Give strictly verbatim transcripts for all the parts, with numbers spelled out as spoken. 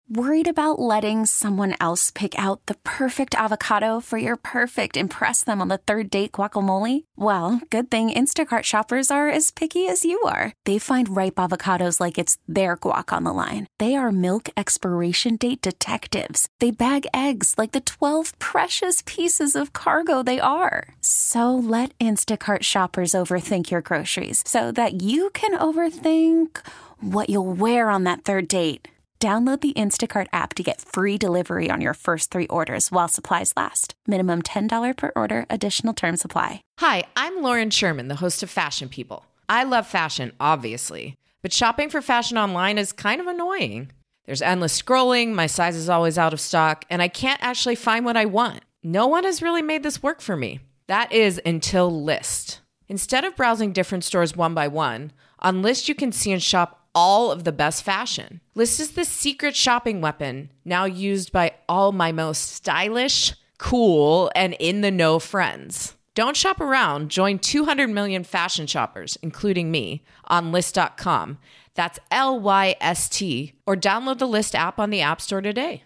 Worried about letting someone else pick out the perfect avocado for your perfect impress them on the third date guacamole? Well, good thing Instacart shoppers are as picky as you are. They find ripe avocados like it's their guac on the line. They are milk expiration date detectives. They bag eggs like the twelve precious pieces of cargo they are. So let Instacart shoppers overthink your groceries so that you can overthink what you'll wear on that third date. Download the Instacart app to get free delivery on your first three orders while supplies last. Minimum ten dollars per order. Additional terms apply. Hi, I'm Lauren Sherman, the host of Fashion People. I love fashion, obviously, but shopping for fashion online is kind of annoying. There's endless scrolling, my size is always out of stock, and I can't actually find what I want. No one has really made this work for me. That is until Lyst. Instead of browsing different stores one by one, on Lyst you can see and shop all of the best fashion. Lyst is the secret shopping weapon now used by all my most stylish, cool, and in-the-know friends. Don't shop around. Join two hundred million fashion shoppers, including me, on Lyst dot com. That's L Y S T. Or download the Lyst app on the App Store today.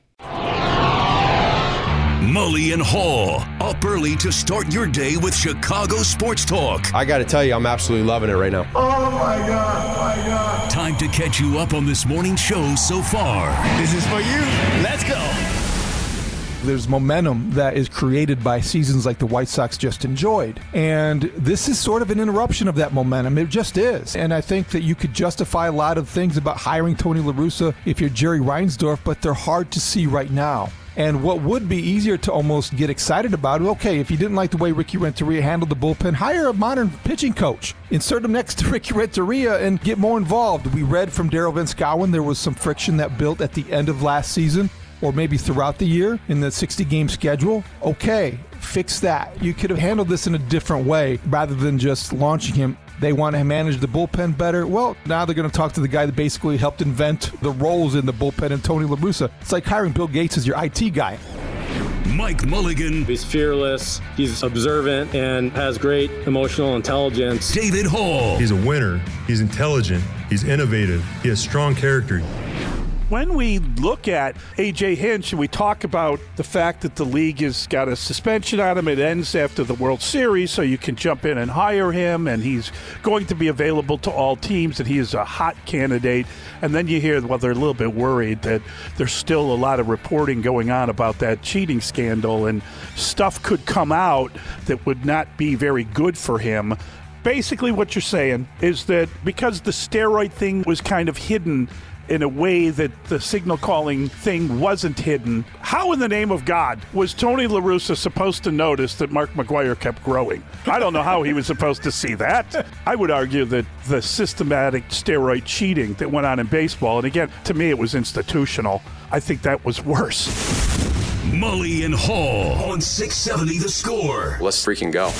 Mully and Hall, up early to start your day with Chicago Sports Talk. I got to tell you, I'm absolutely loving it right now. Oh, my God, my God. Time to catch you up on this morning's show so far. This is for you. Let's go. There's momentum that is created by seasons like the White Sox just enjoyed. And this is sort of an interruption of that momentum. It just is. And I think that you could justify a lot of things about hiring Tony La Russa if you're Jerry Reinsdorf, but they're hard to see right now. And what would be easier to almost get excited about, okay, if you didn't like the way Ricky Renteria handled the bullpen, hire a modern pitching coach. Insert him next to Ricky Renteria and get more involved. We read from Daryl Vince-Gowan there was some friction that built at the end of last season, or maybe throughout the year in the sixty-game schedule. Okay, fix that. You could have handled this in a different way rather than just launching him. They want to manage the bullpen better. Well, now they're going to talk to the guy that basically helped invent the roles in the bullpen, and Tony La Russa. It's like hiring Bill Gates as your I T guy. Mike Mulligan. He's fearless, he's observant, and has great emotional intelligence. David Hall. He's a winner, he's intelligent, he's innovative, he has strong character. When we look at A J Hinch and we talk about the fact that the league has got a suspension on him, it ends after the World Series, so you can jump in and hire him, and he's going to be available to all teams, and he is a hot candidate. And then you hear, well, they're a little bit worried that there's still a lot of reporting going on about that cheating scandal, and stuff could come out that would not be very good for him. Basically what you're saying is that because the steroid thing was kind of hidden in a way that the signal calling thing wasn't hidden, how in the name of God was Tony La Russa supposed to notice that Mark McGwire kept growing? I don't know how he was supposed to see that. I would argue that the systematic steroid cheating that went on in baseball, and again, to me it was institutional, I think that was worse. Mully and Hall on six seventy The Score. Let's freaking go.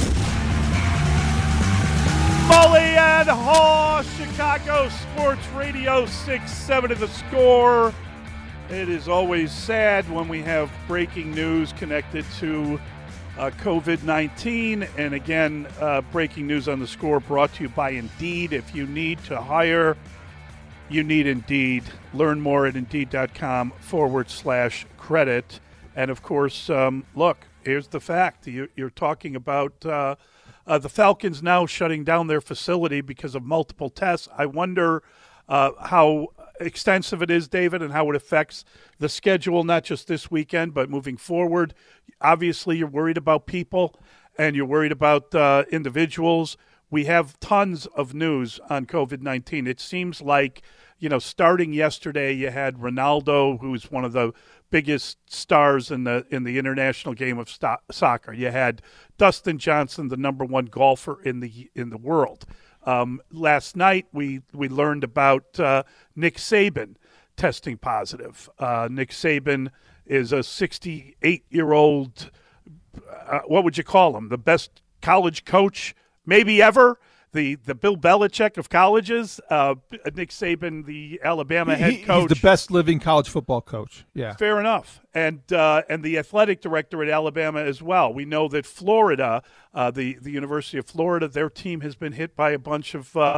Mully and Hall, Chicago Sports Radio, six seventy The Score. It is always sad when we have breaking news connected to uh, covid nineteen. And again, uh, breaking news on The Score brought to you by Indeed. If you need to hire, you need Indeed. Learn more at Indeed.com forward slash credit. And of course, um, look, here's the fact. You, you're talking about uh, Uh, the Falcons now shutting down their facility because of multiple tests. I wonder uh, how extensive it is, David, and how it affects the schedule, not just this weekend, but moving forward. Obviously, you're worried about people, and you're worried about uh, individuals. We have tons of news on covid nineteen. It seems like, you know, starting yesterday, you had Ronaldo, who's one of the biggest stars in the in the international game of st- soccer. You had Dustin Johnson, the number one golfer in the in the world. Um, last night, we we learned about uh, Nick Saban testing positive. Uh, Nick Saban is a sixty-eight-year-old. Uh, what would you call him? The best college coach maybe ever. The the Bill Belichick of colleges, uh, Nick Saban, the Alabama head coach. He's the best living college football coach. Yeah, fair enough. And uh, and the athletic director at Alabama as well. We know that Florida, uh, the the University of Florida, their team has been hit by a bunch of uh,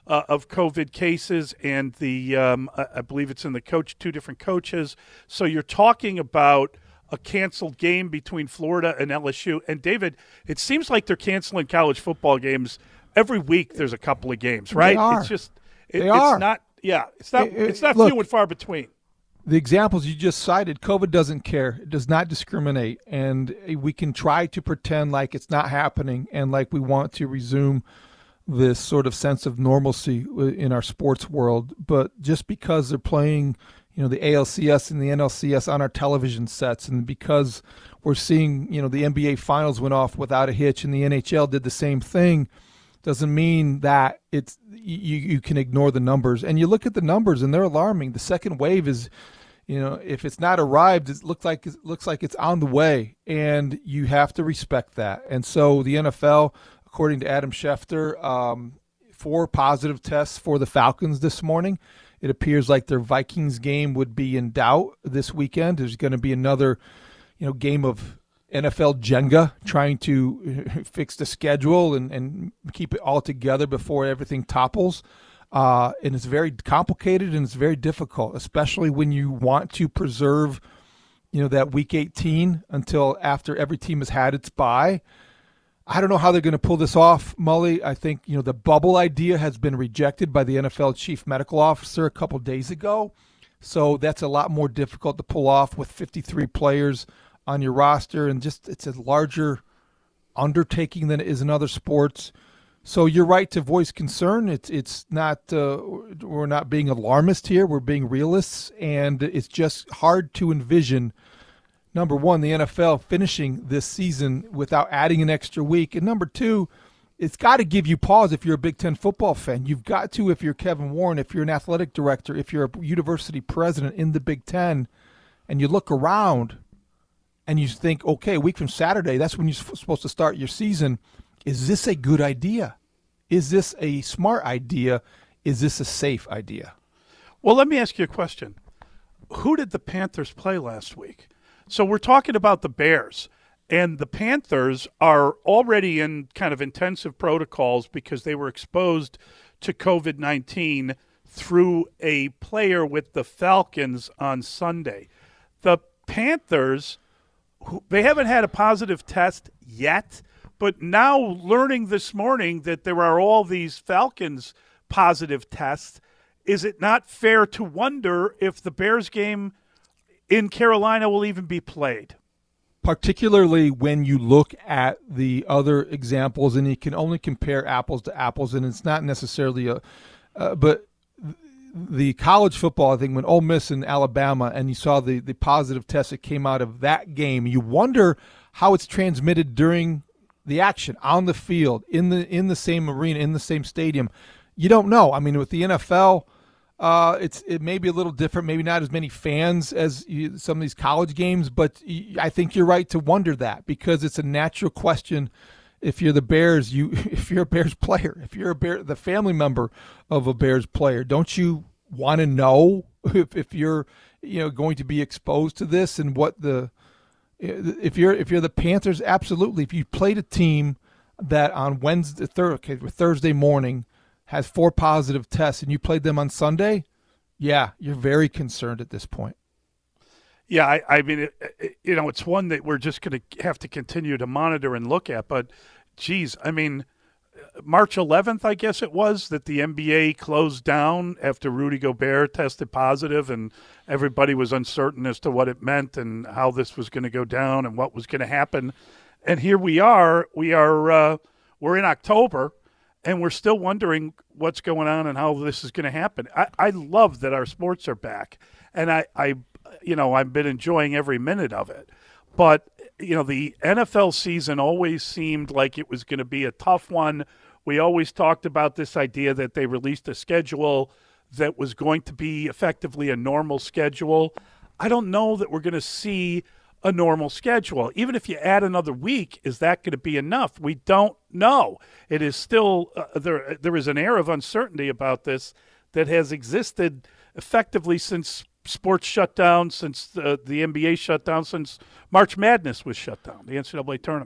uh, of COVID cases, and the um, I, I believe it's in the coach, two different coaches. So you're talking about a canceled game between Florida and L S U. And David, it seems like they're canceling college football games every week. There's a couple of games, right? They are. It's just it, they it's are. not. Yeah, it's not. It, it, it's not look, few and far between. The examples you just cited, COVID doesn't care. It does not discriminate. And we can try to pretend like it's not happening and like we want to resume this sort of sense of normalcy in our sports world. But just because they're playing, you know, the A L C S and the N L C S on our television sets, and because we're seeing, you know, the N B A finals went off without a hitch and the N H L did the same thing, doesn't mean that it's you, you can ignore the numbers. And you look at the numbers and they're alarming. The second wave is, you know, if it's not arrived, it looks like it looks like it's on the way, and you have to respect that. And so the N F L, according to Adam Schefter, um, four positive tests for the Falcons this morning. It appears like their Vikings game would be in doubt this weekend. There's going to be another, you know, game of N F L Jenga trying to fix the schedule and, and keep it all together before everything topples. Uh, and it's very complicated and it's very difficult, especially when you want to preserve, you know, that week eighteen until after every team has had its bye. I don't know how they're going to pull this off, Mully. I think, you know, the bubble idea has been rejected by the N F L chief medical officer a couple days ago. So that's a lot more difficult to pull off with fifty-three players on your roster. And just it's a larger undertaking than it is in other sports. So you're right to voice concern. It's it's not uh, we're not being alarmist here. We're being realists, and it's just hard to envision, number one, the N F L finishing this season without adding an extra week, and number two, it's got to give you pause if you're a Big Ten football fan. You've got to, if you're Kevin Warren, if you're an athletic director, if you're a university president in the Big Ten, and you look around and you think, okay, a week from Saturday, that's when you're supposed to start your season. Is this a good idea? Is this a smart idea? Is this a safe idea? Well, let me ask you a question. Who did the Panthers play last week? So we're talking about the Bears, and the Panthers are already in kind of intensive protocols because they were exposed to COVID nineteen through a player with the Falcons on Sunday. The Panthers, they haven't had a positive test yet, but now learning this morning that there are all these Falcons positive tests, is it not fair to wonder if the Bears game in Carolina will even be played? Particularly when you look at the other examples, and you can only compare apples to apples, and it's not necessarily a uh, – but the college football, I think, when Ole Miss and Alabama, and you saw the, the positive test that came out of that game, you wonder how it's transmitted during the action, on the field, in the in the same arena, in the same stadium. You don't know. I mean, with the N F L – Uh, it's it may be a little different, maybe not as many fans as you, some of these college games, but I think you're right to wonder that, because it's a natural question. If you're the Bears, you if you're a Bears player, if you're a Bear, the family member of a Bears player, don't you want to know if, if you're you know going to be exposed to this, and what the if you're if you're the Panthers, absolutely. If you played a team that on Wednesday, thir- okay, Thursday morning has four positive tests, and you played them on Sunday, yeah, you're very concerned at this point. Yeah, I, I mean, it, it, you know, it's one that we're just going to have to continue to monitor and look at. But, geez, I mean, March eleventh, I guess it was, that the N B A closed down after Rudy Gobert tested positive, and everybody was uncertain as to what it meant and how this was going to go down and what was going to happen. And here we are. We are uh, we're in October. And we're still wondering what's going on and how this is going to happen. I, I love that our sports are back, and I, I, you know, I've been enjoying every minute of it. But you know, the N F L season always seemed like it was going to be a tough one. We always talked about this idea that they released a schedule that was going to be effectively a normal schedule. I don't know that we're going to see a normal schedule. Even if you add another week, is that going to be enough? We don't know. It is still uh, there. There is an air of uncertainty about this that has existed effectively since sports shut down, since the, the N B A shut down, since March Madness was shut down, the N C double A tournament.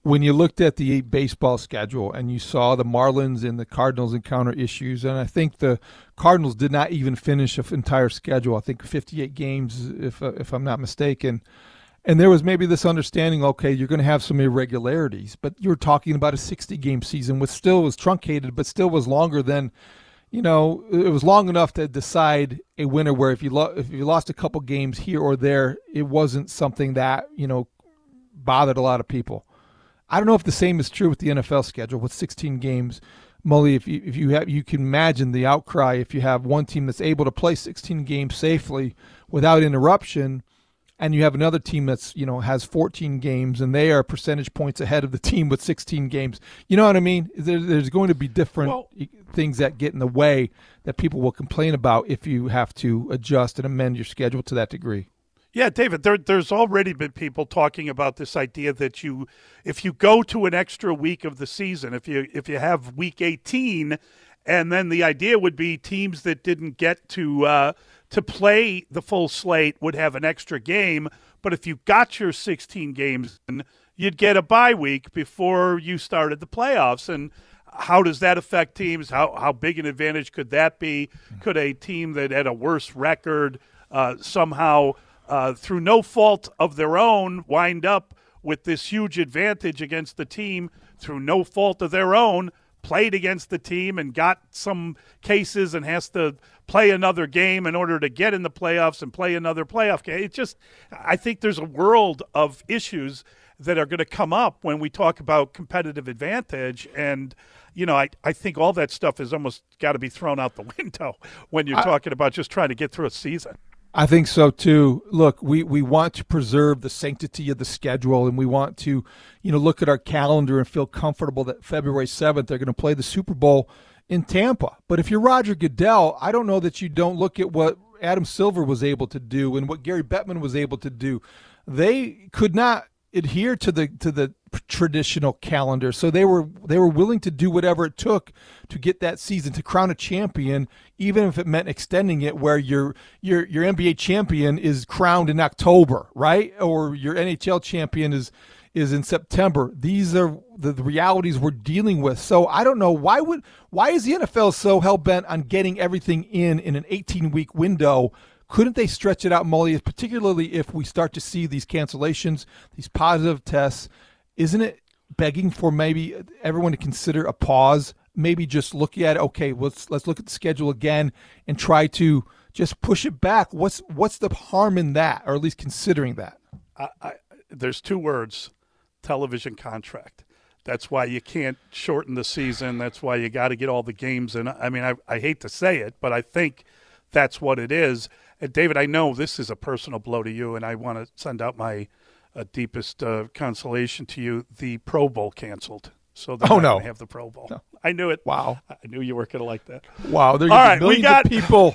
when you looked at the baseball schedule and you saw the Marlins and the Cardinals encounter issues, and I think the Cardinals did not even finish an entire schedule, I think fifty-eight games, if uh, if I'm not mistaken. And there was maybe this understanding, okay, you're going to have some irregularities, but you're talking about a sixty-game season, which still was truncated, but still was longer than, you know, it was long enough to decide a winner where if you, lo- if you lost a couple games here or there, it wasn't something that, you know, bothered a lot of people. I don't know if the same is true with the N F L schedule with sixteen games. Mully, if you if you have you can imagine the outcry if you have one team that's able to play sixteen games safely without interruption, and you have another team that's, you know, has fourteen games and they are percentage points ahead of the team with sixteen games. You know what I mean? There, there's going to be different well, things that get in the way that people will complain about if you have to adjust and amend your schedule to that degree. Yeah, David, there, there's already been people talking about this idea that you, if you go to an extra week of the season, if you if you have week eighteen, and then the idea would be teams that didn't get to uh, to play the full slate would have an extra game, but if you got your sixteen games, you'd get a bye week before you started the playoffs. And how does that affect teams? How how big an advantage could that be? Could a team that had a worse record uh, somehow – Uh, through no fault of their own, wind up with this huge advantage against the team through no fault of their own, played against the team and got some cases and has to play another game in order to get in the playoffs and play another playoff game. It just, I think there's a world of issues that are going to come up when we talk about competitive advantage. And, you know, I, I think all that stuff has almost got to be thrown out the window when you're I, talking about just trying to get through a season. I think so too. Look, we, we want to preserve the sanctity of the schedule, and we want to, you know, look at our calendar and feel comfortable that February seventh they're going to play the Super Bowl in Tampa. But if you're Roger Goodell, I don't know that you don't look at what Adam Silver was able to do and what Gary Bettman was able to do. They could not adhere to the to the traditional calendar, so they were they were willing to do whatever it took to get that season, to crown a champion, even if it meant extending it where your your your N B A champion is crowned in October, right? Or your N H L champion is is in September. These are the, the realities we're dealing with. So I don't know why would why is the N F L so hell bent on getting everything in in an eighteen week window? Couldn't they stretch it out, Mully, particularly if we start to see these cancellations, these positive tests? Isn't it begging for maybe everyone to consider a pause, maybe just look at it, okay, let's let's look at the schedule again and try to just push it back? What's what's the harm in that, or at least considering that? I, I, there's two words, television contract. That's why you can't shorten the season. That's why you got to get all the games in. I mean, I, I hate to say it, but I think that's what it is. And David, I know this is a personal blow to you, and I want to send out my uh, deepest uh, consolation to you. The Pro Bowl canceled, so they're oh, not no. going to have the Pro Bowl. No. I knew it. Wow. I knew you were going to like that. Wow. There's right, millions we got... of people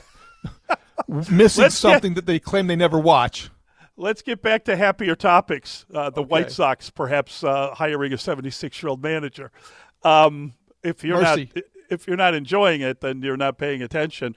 missing Let's something get... that they claim they never watch. Let's get back to happier topics. Uh, the okay. White Sox perhaps uh, hiring a seventy-six-year-old manager. Um, if you're Mercy. not... If you're not enjoying it, then you're not paying attention.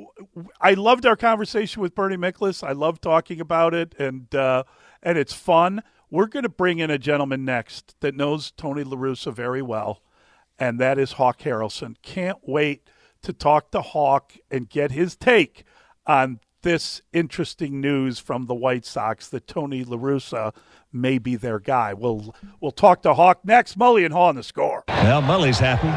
I loved our conversation with Bernie Miklasz. I love talking about it, and uh, and it's fun. We're going to bring in a gentleman next that knows Tony La Russa very well, and that is Hawk Harrelson. Can't wait to talk to Hawk and get his take on this interesting news from the White Sox that Tony La Russa may be their guy. We'll, we'll talk to Hawk next. Mully and Haw on The Score. Well, Mully's happy.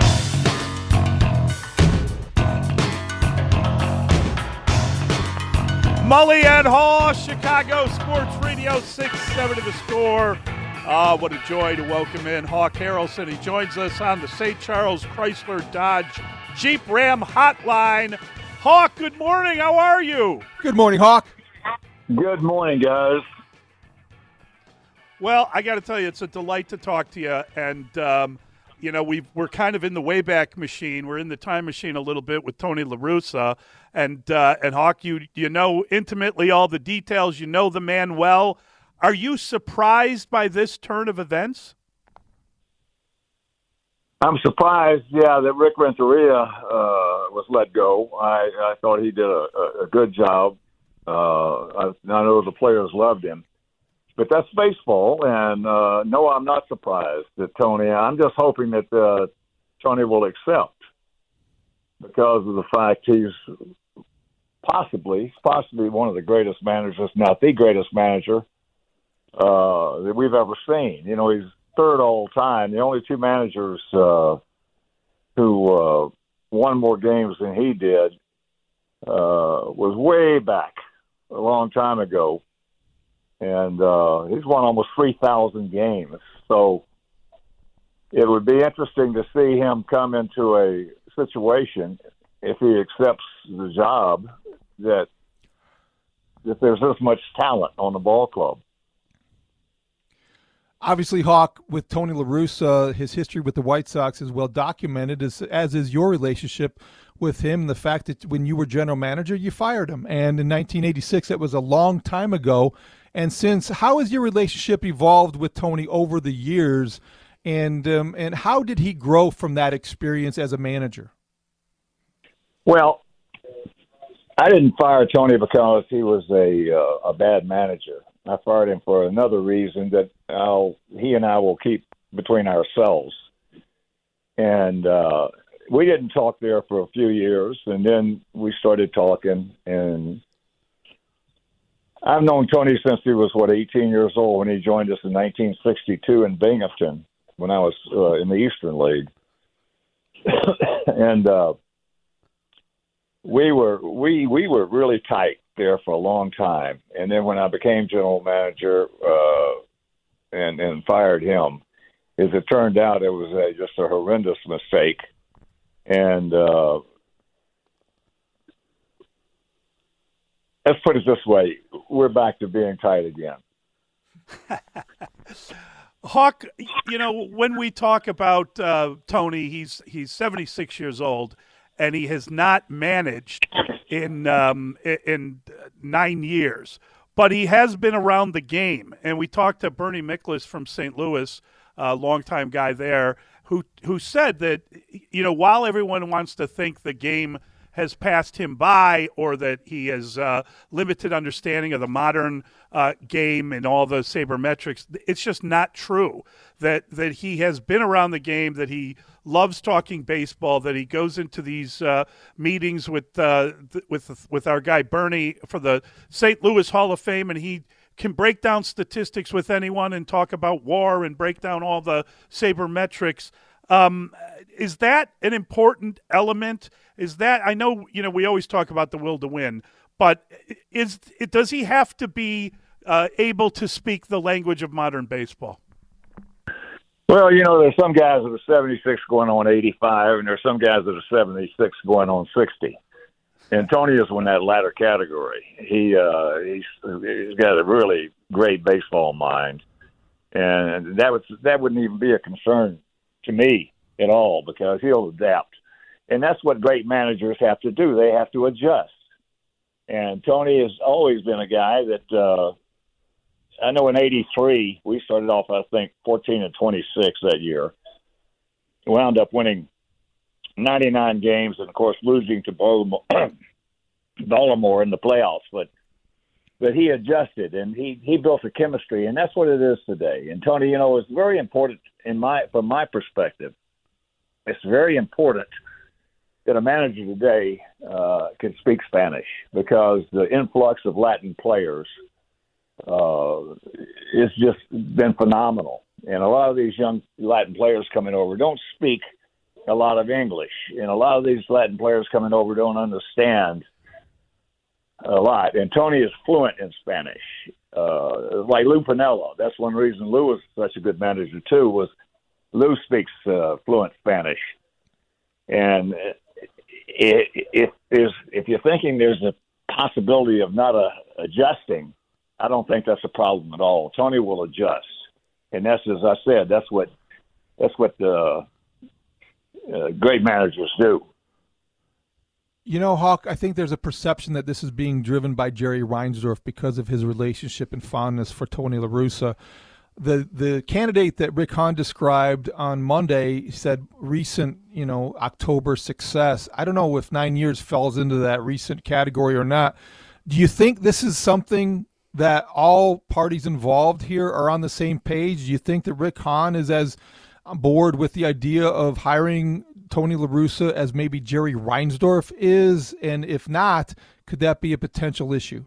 Mully and Haw, Chicago Sports Radio, six seven to The Score. Ah, what a joy to welcome in Hawk Harrelson. He joins us on the Saint Charles Chrysler Dodge Jeep Ram Hotline. Hawk, good morning. How are you? Good morning, Hawk. Good morning, guys. Well, I got to tell you, it's a delight to talk to you. And, um, you know, we've, we're kind of in the Wayback Machine. We're in the time machine a little bit with Tony La Russa. And, uh, and Hawk, you, you know intimately all the details. You know the man well. Are you surprised by this turn of events? I'm surprised, yeah, that Rick Renteria uh, was let go. I, I thought he did a, a, a good job. Uh, I, I know the players loved him. but that's baseball. And uh, no, I'm not surprised that Tony. I'm just hoping that uh, Tony will accept, because of the fact he's possibly, possibly one of the greatest managers, not the greatest manager uh, that we've ever seen. You know, he's third all time. The only two managers uh, who uh, won more games than he did uh, was way back a long time ago. And uh, he's won almost three thousand games. So it would be interesting to see him come into a situation, if he accepts the job, that that there's this much talent on the ball club. Obviously, Hawk, with Tony La Russa, his history with the White Sox is well documented, as, as is your relationship with him. The fact that when you were general manager, you fired him. And in nineteen eighty-six, that was a long time ago. And since, how has your relationship evolved with Tony over the years? And um, and how did he grow from that experience as a manager? Well, I didn't fire Tony because he was a uh, a bad manager. I fired him for another reason that I'll, he and I will keep between ourselves. And uh, we didn't talk there for a few years, and then we started talking. And I've known Tony since he was, what, eighteen years old when he joined us in nineteen sixty-two in Binghamton when I was uh, in the Eastern League. and uh, we were we we were really tight there for a long time. And then when I became general manager uh, and and fired him, as it turned out, it was a, just a horrendous mistake. And uh, let's put it this way: we're back to being tight again. Hawk, you know, when we talk about uh, Tony, he's he's seventy-six years old, and he has not managed in um, in nine years. But he has been around the game, and we talked to Bernie Miklasz from Saint Louis, a longtime guy there, who who said that, you know, while everyone wants to think the game has passed him by, or that he has uh, limited understanding of the modern uh, game and all the sabermetrics, it's just not true. That that he has been around the game, that he loves talking baseball, that he goes into these uh, meetings with uh, th- with with our guy Bernie for the Saint Louis Hall of Fame, and he can break down statistics with anyone and talk about WAR and break down all the sabermetrics. Um, is that an important element? Is that, I know, you know, we always talk about the will to win, but is it, does he have to be uh, able to speak the language of modern baseball? Well, you know, there's some guys that are seventy-six going on eighty-five, and there's some guys that are seventy-six going on sixty. And Tony is in that latter category. He uh, he's, he's got a really great baseball mind, and that was that wouldn't even be a concern to me at all, because he'll adapt. And that's what great managers have to do. They have to adjust. And Tony has always been a guy that, uh, I know in eighty-three, we started off, I think, fourteen and twenty-six that year. Wound up winning ninety-nine games and, of course, losing to Baltimore, Baltimore in the playoffs. But but he adjusted, and he, he built a chemistry, and that's what it is today. And, Tony, you know, it's very important in my from my perspective. It's very important that a manager today uh, can speak Spanish, because the influx of Latin players uh, has just been phenomenal. And a lot of these young Latin players coming over don't speak a lot of English, and a lot of these Latin players coming over don't understand a lot. And Tony is fluent in Spanish, uh, like Lou Piniella. That's one reason Lou was such a good manager too, was Lou speaks uh, fluent Spanish. And if there's, if you're thinking there's a possibility of not uh, adjusting, I don't think that's a problem at all. Tony will adjust, and that's, as I said, that's what that's what the uh, great managers do. You know, Hawk, I think there's a perception that this is being driven by Jerry Reinsdorf because of his relationship and fondness for Tony La Russa. The the candidate that Rick Hahn described on Monday said recent, you know, October success. I don't know if nine years falls into that recent category or not. Do you think this is something that all parties involved here are on the same page? Do you think that Rick Hahn is as on board with the idea of hiring Tony La Russa as maybe Jerry Reinsdorf is? And if not, could that be a potential issue?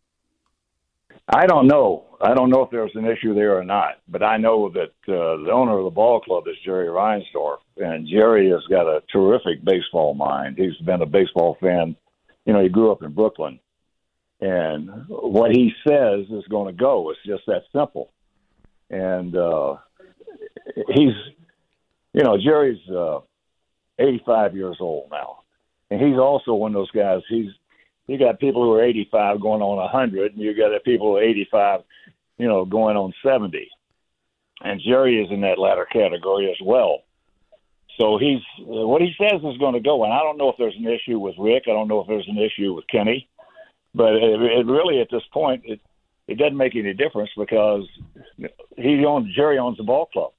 I don't know. I don't know if there's an issue there or not, but I know that uh, the owner of the ball club is Jerry Reinsdorf, and Jerry has got a terrific baseball mind. He's been a baseball fan. You know, he grew up in Brooklyn, and what he says is going to go. It's just that simple. And uh, he's, you know, Jerry's uh, eighty-five years old now, and he's also one of those guys. He's You got people who are eighty-five going on one hundred, and you got people who are eighty-five, you know, going on seventy. And Jerry is in that latter category as well. So he's what he says is going to go. And I don't know if there's an issue with Rick. I don't know if there's an issue with Kenny. But it, it really, at this point, it, it doesn't make any difference because he owns Jerry owns the ball club.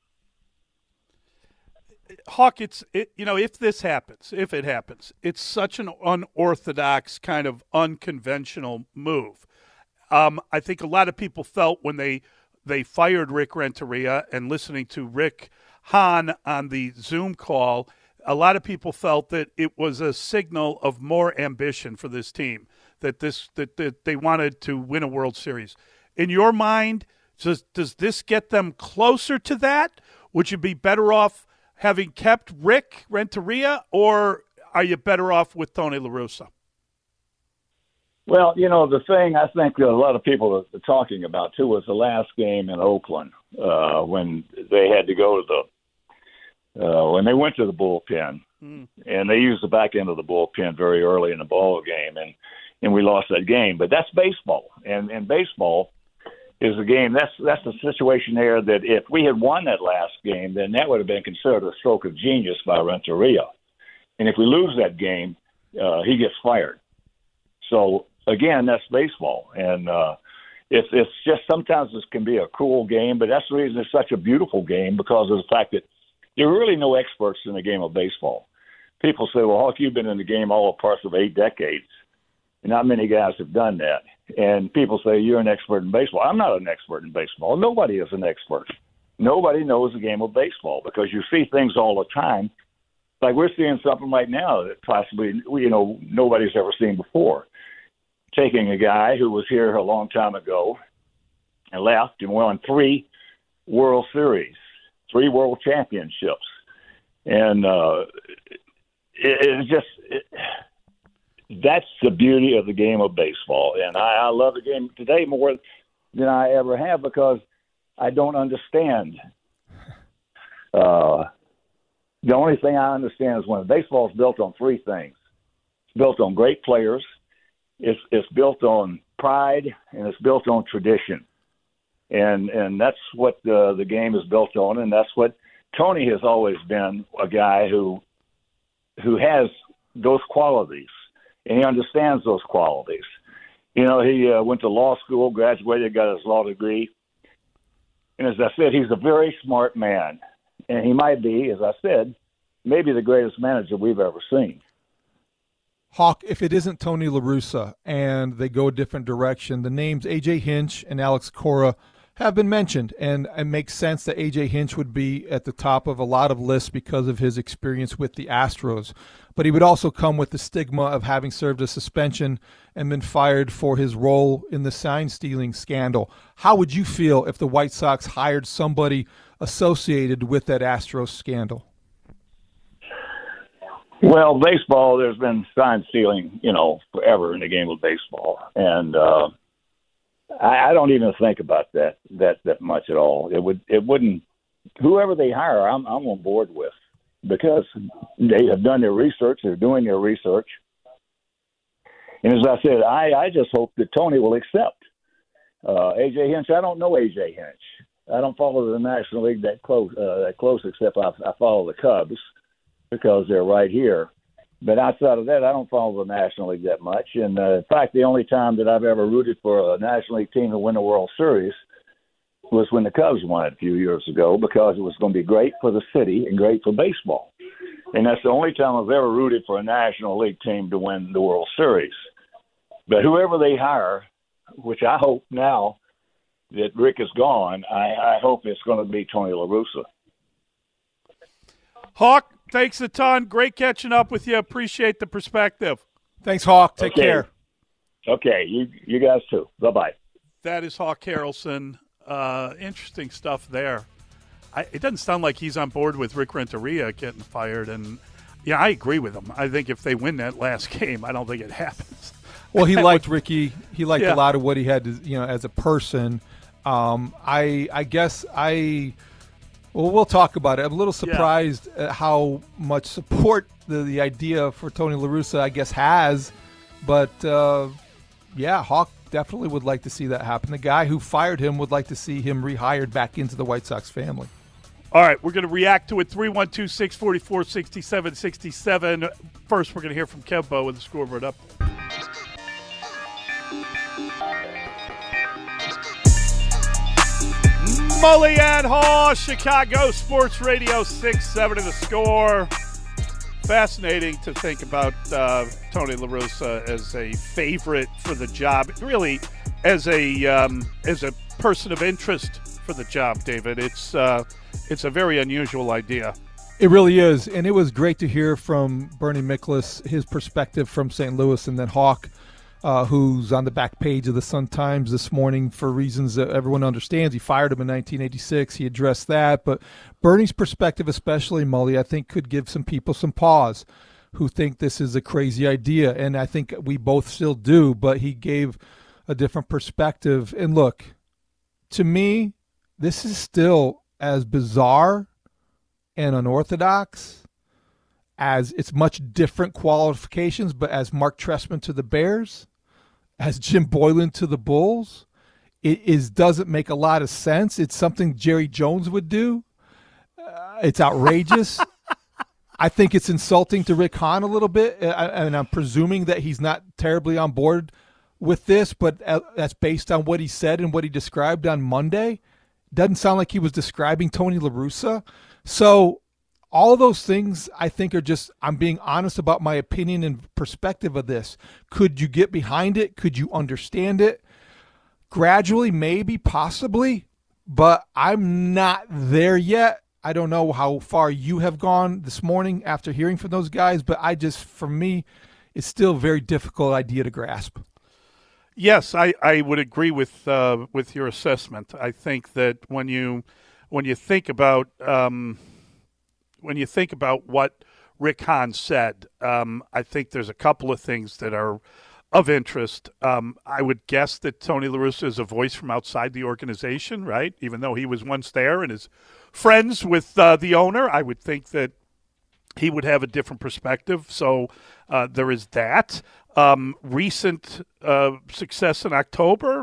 Hawk, it's it, you know, if this happens, if it happens, it's such an unorthodox kind of unconventional move. Um, I think a lot of people felt when they they fired Rick Renteria, and listening to Rick Hahn on the Zoom call, a lot of people felt that it was a signal of more ambition for this team, that this that, that they wanted to win a World Series. In your mind, does does this get them closer to that? Would you be better off having kept Rick Renteria, or are you better off with Tony La Russa? Well, you know, the thing I think a lot of people are talking about, too, was the last game in Oakland uh, when they had to go to the uh, – when they went to the bullpen, mm. and they used the back end of the bullpen very early in the ball game, and, and we lost that game. But that's baseball, and, and baseball – is a game, that's that's the situation there that if we had won that last game, then that would have been considered a stroke of genius by Renteria. And if we lose that game, uh, he gets fired. So, again, that's baseball. And uh, it's, it's just sometimes this can be a cruel game, but that's the reason it's such a beautiful game, because of the fact that there are really no experts in the game of baseball. People say, well, Hawk, you've been in the game all parts of eight decades. Not many guys have done that. And people say, you're an expert in baseball. I'm not an expert in baseball. Nobody is an expert. Nobody knows the game of baseball because you see things all the time. Like we're seeing something right now that possibly, you know, nobody's ever seen before. Taking a guy who was here a long time ago and left and won three World Series, three World Championships. And uh, it, it's just... It, that's the beauty of the game of baseball. And I, I love the game today more than I ever have because I don't understand. Uh, the only thing I understand is when baseball is built on three things. It's built on great players, it's, it's built on pride, and it's built on tradition. And and that's what the, the game is built on, and that's what Tony has always been, a guy who who has those qualities. And he understands those qualities. You know, he uh, went to law school, graduated, got his law degree. And as I said, he's a very smart man. And he might be, as I said, maybe the greatest manager we've ever seen. Hawk, if it isn't Tony La Russa and they go a different direction, the names A J Hinch and Alex Cora have been mentioned, and it makes sense that A J Hinch would be at the top of a lot of lists because of his experience with the Astros. But he would also come with the stigma of having served a suspension and been fired for his role in the sign-stealing scandal. How would you feel if the White Sox hired somebody associated with that Astros scandal? Well, baseball, there's been sign-stealing, you know, forever in the game of baseball. And uh, I, I don't even think about that that that much at all. It would it wouldn't whoever they hire, I'm I'm on board with. Because they have done their research, they're doing their research. And as I said, I, I just hope that Tony will accept. Uh, A J Hinch, I don't know A J Hinch. I don't follow the National League that close, uh, that close except I, I follow the Cubs because they're right here. But outside of that, I don't follow the National League that much. And uh, in fact, the only time that I've ever rooted for a National League team to win the World Series was when the Cubs won it a few years ago because it was going to be great for the city and great for baseball. And that's the only time I've ever rooted for a National League team to win the World Series. But whoever they hire, which I hope now that Rick is gone, I, I hope it's going to be Tony La Russa. Hawk, thanks a ton. Great catching up with you. Appreciate the perspective. Thanks, Hawk. Take okay. care. Okay, you you guys too. Bye-bye. That is Hawk Harrelson. Uh, interesting stuff there. I, it doesn't sound like he's on board with Rick Renteria getting fired. And, yeah, I agree with him. I think if they win that last game, I don't think it happens. Well, he liked Ricky. He liked Yeah. a lot of what he had to, you know, as a person. Um, I I guess I – well, we'll talk about it. I'm a little surprised yeah. at how much support the, the idea for Tony La Russa, I guess, has. But, uh, yeah, Hawk definitely would like to see that happen. The guy who fired him would like to see him rehired back into the White Sox family. All right, we're going to react to it. three one two, six four four, six seven six seven. First, we're going to hear from Kevbo with the scoreboard update. Mully and Haw, Chicago Sports Radio six seven to the score. Fascinating to think about uh, Tony La Russa as a favorite for the job. Really, as a um, as a person of interest for the job, David. It's uh, it's a very unusual idea. It really is, and it was great to hear from Bernie Miklasz, his perspective from Saint Louis, and then Hawk, uh, who's on the back page of the Sun-Times this morning for reasons that everyone understands. He fired him in nineteen eighty-six. He addressed that. But Bernie's perspective, especially, Mully, I think could give some people some pause who think this is a crazy idea. And I think we both still do, but he gave a different perspective. And look, to me, this is still as bizarre and unorthodox as it's much different qualifications, but as Mark Trestman to the Bears, as Jim Boylan to the Bulls, it is doesn't make a lot of sense. It's something Jerry Jones would do. Uh, it's outrageous. I think it's insulting to Rick Hahn a little bit, and I'm presuming that he's not terribly on board with this, but that's based on what he said and what he described on Monday. Doesn't sound like he was describing Tony La Russa. So all those things, I think, are just, I'm being honest about my opinion and perspective of this. Could you get behind it? Could you understand it? Gradually, maybe, possibly, but I'm not there yet. I don't know how far you have gone this morning after hearing from those guys, but I just, for me, it's still a very difficult idea to grasp. Yes, I, I would agree with uh, with your assessment. I think that when you when you think about um, when you think about what Rick Hahn said, um, I think there's a couple of things that are of interest. Um, I would guess that Tony La Russa is a voice from outside the organization, right? Even though he was once there and is friends with uh, the owner, I would think that he would have a different perspective. So uh, there is that. Um, recent uh, success in October,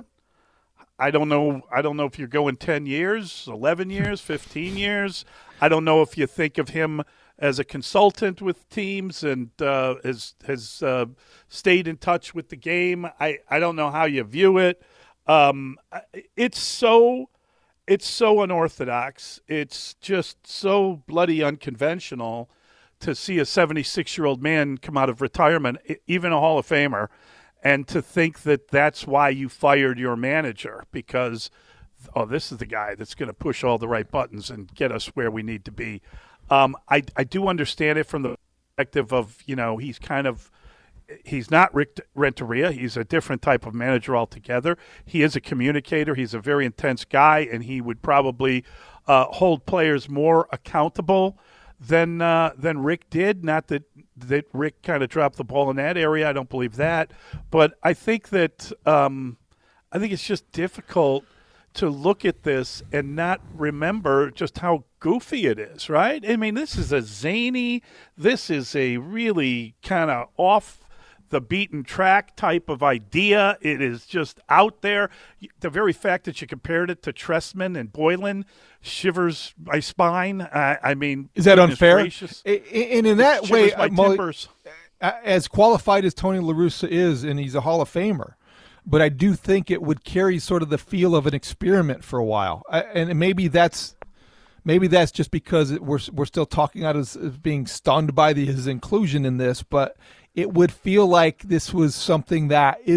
I don't know. I don't know if you're going ten years, eleven years, fifteen years. I don't know if you think of him as a consultant with teams and uh, has has uh, stayed in touch with the game. I, I don't know how you view it. Um, it's so it's so unorthodox. It's just so bloody unconventional to see a seventy-six-year-old man come out of retirement, even a Hall of Famer, and to think that that's why you fired your manager because, oh, this is the guy that's going to push all the right buttons and get us where we need to be. Um, I, I do understand it from the perspective of, you know, he's kind of – he's not Rick Renteria. He's a different type of manager altogether. He is a communicator. He's a very intense guy, and he would probably uh, hold players more accountable than uh, than Rick did. Not that, that Rick kind of dropped the ball in that area. I don't believe that. But I think that um, I think it's just difficult to look at this and not remember just how goofy it is, right? I mean, this is a zany, this is a really kind of off the beaten track type of idea. It is just out there. The very fact that you compared it to Trestman and Boylan shivers my spine. I, I mean, is that unfair? Gracious. And in that way, my timbers. As qualified as Tony La Russa is, and he's a Hall of Famer, but I do think it would carry sort of the feel of an experiment for a while. And maybe that's maybe that's just because we're we're still talking out as, as being stunned by the, his inclusion in this, but it would feel like this was something that isn't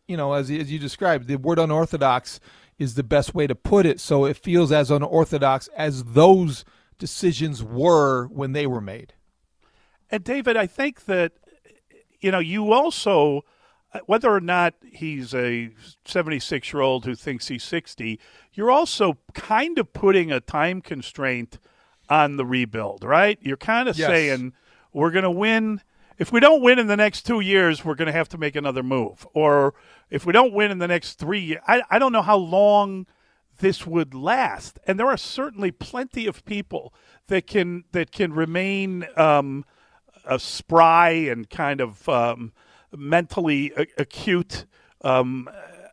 you know, as, as you described, the word unorthodox is the best way to put it. So it feels as unorthodox as those decisions were when they were made. And David, I think that, you know, you also, whether or not he's a seventy-six-year-old who thinks he's sixty, you're also kind of putting a time constraint on the rebuild, right? You're kind of yes. saying we're going to win. If we don't win in the next two years, we're going to have to make another move. Or if we don't win in the next three years, I, I don't know how long this would last. And there are certainly plenty of people that can that can remain um, uh, spry and kind of um, mentally a- acute um,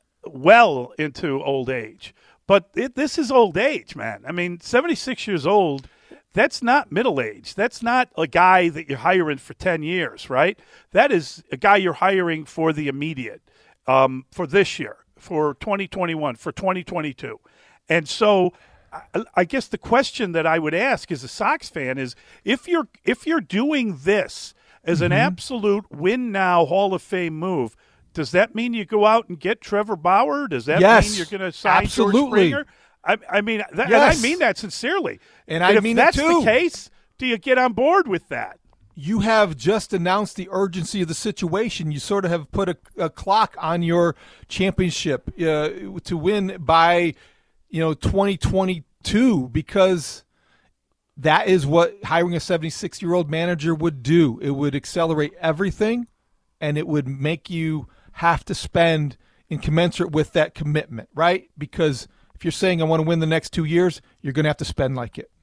well into old age. But it, this is old age, man. I mean, seventy-six years old, that's not middle age. That's not a guy that you're hiring for ten years, right? That is a guy you're hiring for the immediate, um, for this year, for twenty twenty-one, for twenty twenty-two. And so I, I guess the question that I would ask as a Sox fan is, if you're if you're doing this as an mm-hmm. absolute win-now Hall of Fame move, does that mean you go out and get Trevor Bauer? Does that yes, mean you're going to sign absolutely. George Springer? I, I mean, that, yes. and I mean that sincerely. And, and I if mean that's it too. the case, do you get on board with that? You have just announced the urgency of the situation. You sort of have put a, a clock on your championship uh, to win by, you know, twenty twenty-two, because that is what hiring a seventy-six-year-old manager would do. It would accelerate everything, and it would make you have to spend in commensurate with that commitment, right? Because if you're saying I want to win the next two years, you're going to have to spend like it.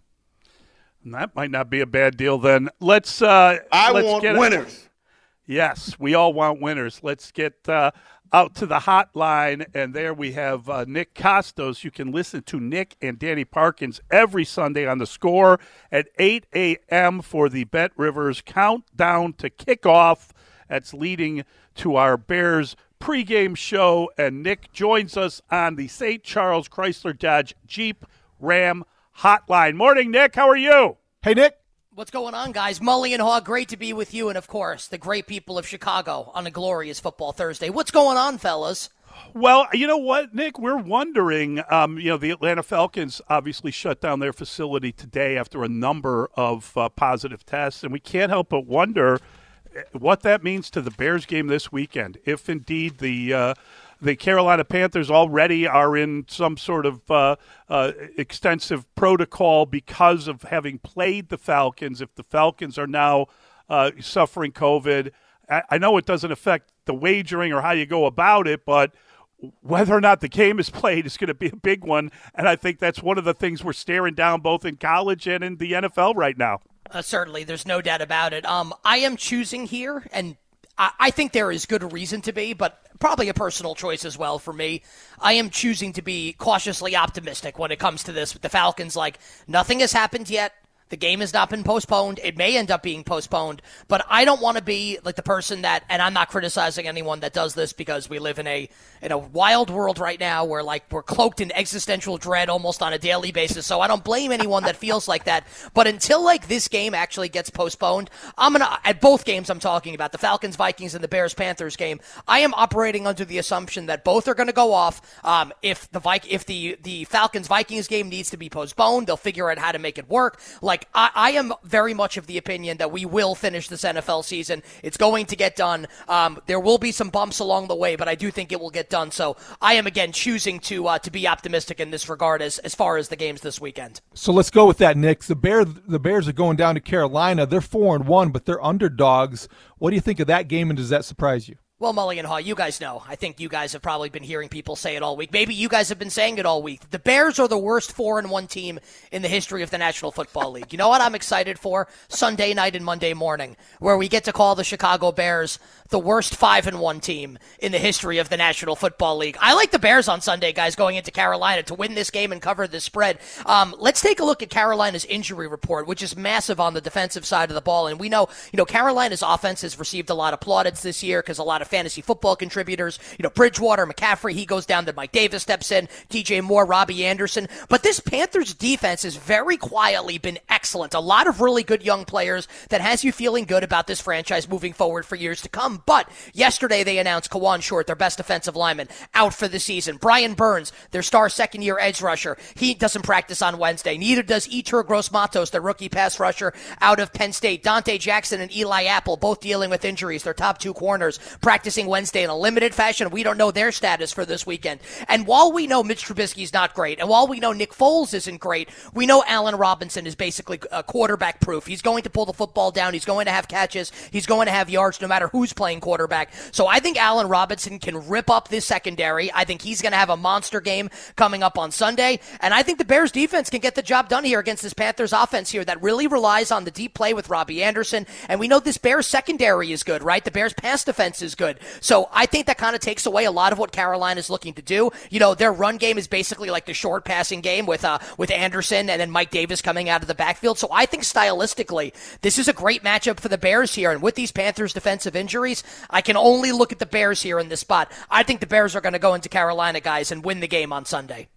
And that might not be a bad deal then. Let's uh, I let's want get winners. It. Yes, we all want winners. Let's get uh, out to the hotline, and there we have uh, Nick Kostos. You can listen to Nick and Danny Parkins every Sunday on The Score at eight a.m. for the Bet Rivers Countdown to Kickoff. That's leading to our Bears pregame show, and Nick joins us on the Saint Charles Chrysler Dodge Jeep Ram hotline. Morning, Nick. How are you? Hey, Nick. What's going on, guys? Mully and Haw, great to be with you, and, of course, the great people of Chicago on a glorious football Thursday. What's going on, fellas? Well, you know what, Nick? We're wondering, um, you know, the Atlanta Falcons obviously shut down their facility today after a number of uh, positive tests, and we can't help but wonder what that means to the Bears game this weekend. If indeed the uh, the Carolina Panthers already are in some sort of uh, uh, extensive protocol because of having played the Falcons, if the Falcons are now uh, suffering COVID, I, I know it doesn't affect the wagering or how you go about it, but whether or not the game is played is going to be a big one, and I think that's one of the things we're staring down both in college and in the N F L right now. Uh, certainly, there's no doubt about it. Um, I am choosing here, and I, I think there is good reason to be, but probably a personal choice as well for me. I am choosing to be cautiously optimistic when it comes to this with the Falcons. Like, nothing has happened yet. The game has not been postponed. It may end up being postponed, but I don't want to be like the person that, and I'm not criticizing anyone that does this because we live in a in a wild world right now where like we're cloaked in existential dread almost on a daily basis. So I don't blame anyone that feels like that. But until like this game actually gets postponed, I'm gonna at both games I'm talking about, the Falcons Vikings and the Bears Panthers game, I am operating under the assumption that both are going to go off. Um, if the Vic, if the the Falcons Vikings game needs to be postponed, they'll figure out how to make it work. Like. Like, I, I am very much of the opinion that we will finish this N F L season. It's going to get done. Um, there will be some bumps along the way, but I do think it will get done. So I am, again, choosing to uh, to be optimistic in this regard as, as far as the games this weekend. So let's go with that, Nick. The, Bear, the Bears are going down to Carolina. They're four and one, but they're underdogs. What do you think of that game, and does that surprise you? Well, Mully and Haw, you guys know. I think you guys have probably been hearing people say it all week. Maybe you guys have been saying it all week. The Bears are the worst four and one team in the history of the National Football League. You know what I'm excited for? Sunday night and Monday morning, where we get to call the Chicago Bears the worst five and one team in the history of the National Football League. I like the Bears on Sunday, guys, going into Carolina to win this game and cover this spread. Um, let's take a look at Carolina's injury report, which is massive on the defensive side of the ball. And we know, you know, Carolina's offense has received a lot of plaudits this year because a lot of of fantasy football contributors. You know, Bridgewater, McCaffrey, he goes down, then Mike Davis steps in, T J Moore, Robbie Anderson. But this Panthers defense has very quietly been excellent. A lot of really good young players that has you feeling good about this franchise moving forward for years to come. But yesterday they announced Kawan Short, their best defensive lineman, out for the season. Brian Burns, their star second-year edge rusher, he doesn't practice on Wednesday. Neither does Etur Gross-Matos, their rookie pass rusher out of Penn State. Dante Jackson and Eli Apple both dealing with injuries. Their top two corners practicing Wednesday in a limited fashion. We don't know their status for this weekend. And while we know Mitch Trubisky's not great, and while we know Nick Foles isn't great, we know Allen Robinson is basically a quarterback proof. He's going to pull the football down. He's going to have catches. He's going to have yards no matter who's playing quarterback. So I think Allen Robinson can rip up this secondary. I think he's going to have a monster game coming up on Sunday. And I think the Bears defense can get the job done here against this Panthers offense here that really relies on the deep play with Robbie Anderson. And we know this Bears secondary is good, right? The Bears pass defense is good. So I think that kind of takes away a lot of what Carolina is looking to do. You know, their run game is basically like the short passing game with uh, with Anderson and then Mike Davis coming out of the backfield. So I think stylistically, this is a great matchup for the Bears here. And with these Panthers defensive injuries, I can only look at the Bears here in this spot. I think the Bears are going to go into Carolina, guys, and win the game on Sunday.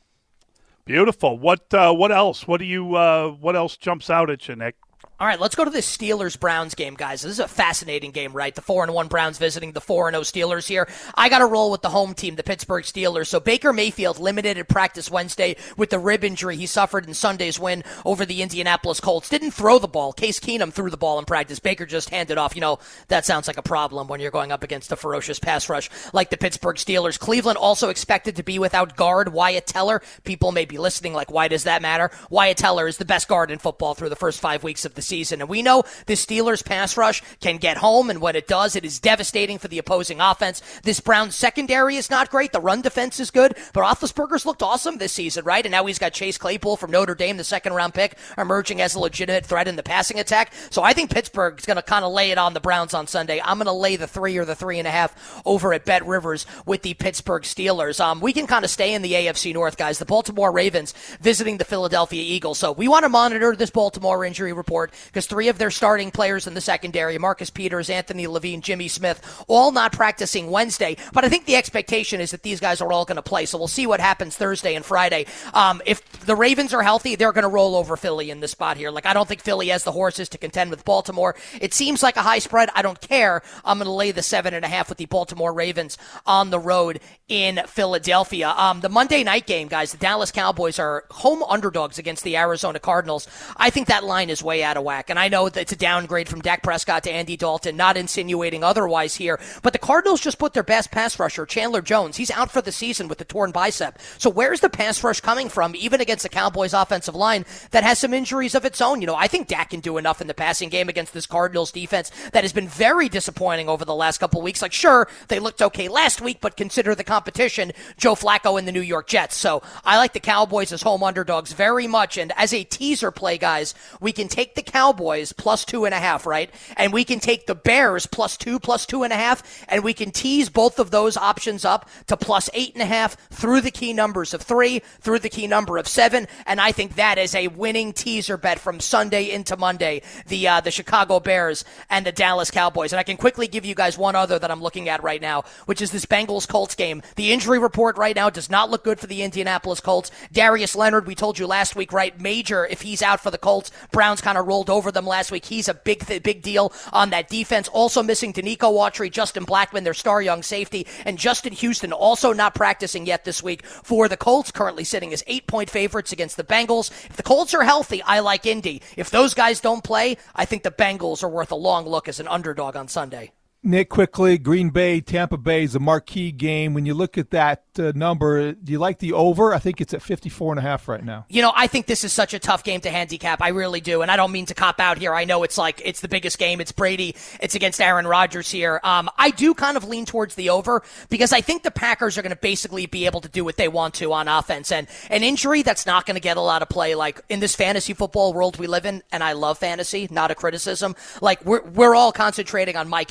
Beautiful. What uh, what else? What do you? Uh, what else jumps out at you, Nick? All right, let's go to this Steelers-Browns game, guys. This is a fascinating game, right? The four and one Browns visiting the four and oh Steelers here. I got to roll with the home team, the Pittsburgh Steelers. So Baker Mayfield limited at practice Wednesday with the rib injury he suffered in Sunday's win over the Indianapolis Colts. Didn't throw the ball. Case Keenum threw the ball in practice. Baker just handed off. You know, that sounds like a problem when you're going up against a ferocious pass rush like the Pittsburgh Steelers. Cleveland also expected to be without guard Wyatt Teller. People may be listening like, why does that matter? Wyatt Teller is the best guard in football through the first five weeks of the season. And we know the Steelers pass rush can get home, and when it does, it is devastating for the opposing offense. This Browns secondary is not great. The run defense is good, but Roethlisberger's looked awesome this season, right? And now he's got Chase Claypool from Notre Dame, the second-round pick, emerging as a legitimate threat in the passing attack. So I think Pittsburgh's going to kind of lay it on the Browns on Sunday. I'm going to lay the three or the three and a half over at Bet Rivers with the Pittsburgh Steelers. Um, we can kind of stay in the A F C North, guys. The Baltimore Ravens visiting the Philadelphia Eagles. So we want to monitor this Baltimore injury report because three of their starting players in the secondary, Marcus Peters, Anthony Levine, Jimmy Smith, all not practicing Wednesday. But I think the expectation is that these guys are all going to play. So we'll see what happens Thursday and Friday. Um, if the Ravens are healthy, they're going to roll over Philly in this spot here. Like, I don't think Philly has the horses to contend with Baltimore. It seems like a high spread. I don't care. I'm going to lay the seven and a half with the Baltimore Ravens on the road in Philadelphia. Um, the Monday night game, guys, the Dallas Cowboys are home underdogs against the Arizona Cardinals. I think that line is way out of whack. And I know that it's a downgrade from Dak Prescott to Andy Dalton, not insinuating otherwise here. But the Cardinals just put their best pass rusher, Chandler Jones. He's out for the season with the torn bicep. So where's the pass rush coming from, even against the Cowboys offensive line that has some injuries of its own? You know, I think Dak can do enough in the passing game against this Cardinals defense that has been very disappointing over the last couple of weeks. Like, sure, they looked okay last week, but consider the competition, Joe Flacco and the New York Jets. So I like the Cowboys as home underdogs very much. And as a teaser play, guys, we can take the Cowboys plus two and a half, right? And we can take the Bears plus two, plus two and a half, and we can tease both of those options up to plus eight and a half through the key numbers of three, through the key number of seven. And I think that is a winning teaser bet from Sunday into Monday, the uh, the Chicago Bears and the Dallas Cowboys. And I can quickly give you guys one other that I'm looking at right now, which is this Bengals-Colts game. The injury report right now does not look good for the Indianapolis Colts. Darius Leonard, we told you last week, right? Major, if he's out for the Colts. Browns kind of rolled over them last week. He's a big, th- big deal on that defense. Also missing Danico Autry, Justin Blackman, their star young safety, and Justin Houston also not practicing yet this week for the Colts, currently sitting as eight-point favorites against the Bengals. If the Colts are healthy, I like Indy. If those guys don't play, I think the Bengals are worth a long look as an underdog on Sunday. Nick, quickly, Green Bay, Tampa Bay is a marquee game. When you look at that uh, number, do you like the over? I think it's at fifty-four and a half right now. You know, I think this is such a tough game to handicap. I really do. And I don't mean to cop out here. I know it's like, it's the biggest game. It's Brady. It's against Aaron Rodgers here. Um, I do kind of lean towards the over because I think the Packers are going to basically be able to do what they want to on offense. And an injury that's not going to get a lot of play, like in this fantasy football world we live in, and I love fantasy, not a criticism. Like we're, we're all concentrating on Mike Evans, you know,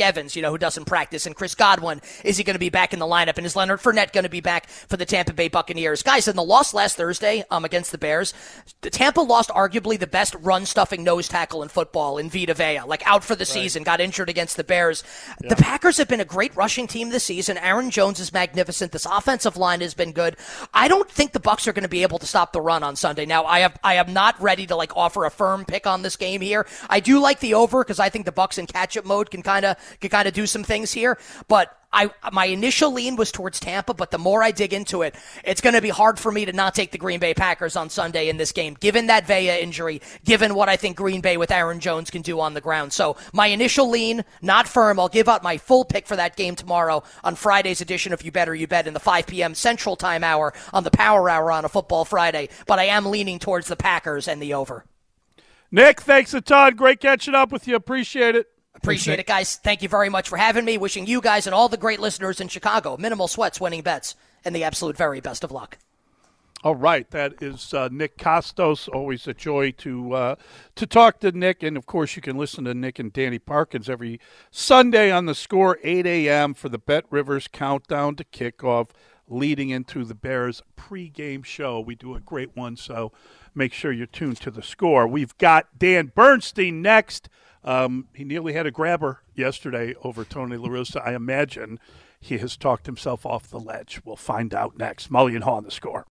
know, who doesn't practice, and Chris Godwin, is he going to be back in the lineup, and is Leonard Fournette going to be back for the Tampa Bay Buccaneers? Guys, in the loss last Thursday um, against the Bears, the Tampa lost arguably the best run-stuffing nose tackle in football in Vita Vea, like out for the right. season, got injured against the Bears. Yeah. The Packers have been a great rushing team this season. Aaron Jones is magnificent. This offensive line has been good. I don't think the Bucs are going to be able to stop the run on Sunday. Now, I have I am not ready to like offer a firm pick on this game here. I do like the over because I think the Bucs in catch-up mode can kind of can kind of do some things here, but I, my initial lean was towards Tampa, but the more I dig into it, it's going to be hard for me to not take the Green Bay Packers on Sunday in this game, given that Vea injury, given what I think Green Bay with Aaron Jones can do on the ground. So my initial lean, not firm. I'll give out my full pick for that game tomorrow on Friday's edition of You Better You Bet in the five p.m. Central Time hour on the Power Hour on a Football Friday, but I am leaning towards the Packers and the over. Nick, thanks a ton. Great catching up with you. Appreciate it. Appreciate it, guys. Thank you very much for having me. Wishing you guys and all the great listeners in Chicago minimal sweats, winning bets, and the absolute very best of luck. All right, that is uh, Nick Kostos. Always a joy to uh, to talk to Nick, and of course you can listen to Nick and Danny Parkins every Sunday on The Score, eight a.m. for the Bet Rivers Countdown to Kickoff, leading into the Bears pregame show. We do a great one, so make sure you're tuned to The Score. We've got Dan Bernstein next. Um, he nearly had a grabber yesterday over Tony La Russa. I imagine he has talked himself off the ledge. We'll find out next. Mully and Haw on The Score.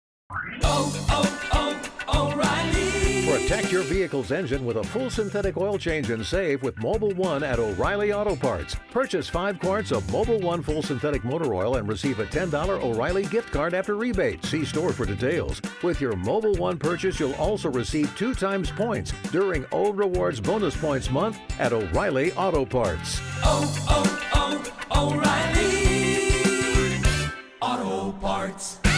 Oh, oh, oh, O'Reilly. Protect your vehicle's engine with a full synthetic oil change and save with Mobil one at O'Reilly Auto Parts. Purchase five quarts of Mobil one full synthetic motor oil and receive a ten dollars O'Reilly gift card after rebate. See store for details. With your Mobil one purchase, you'll also receive two times points during O Rewards Bonus Points Month at O'Reilly Auto Parts. Oh, oh, oh, O'Reilly Auto Parts.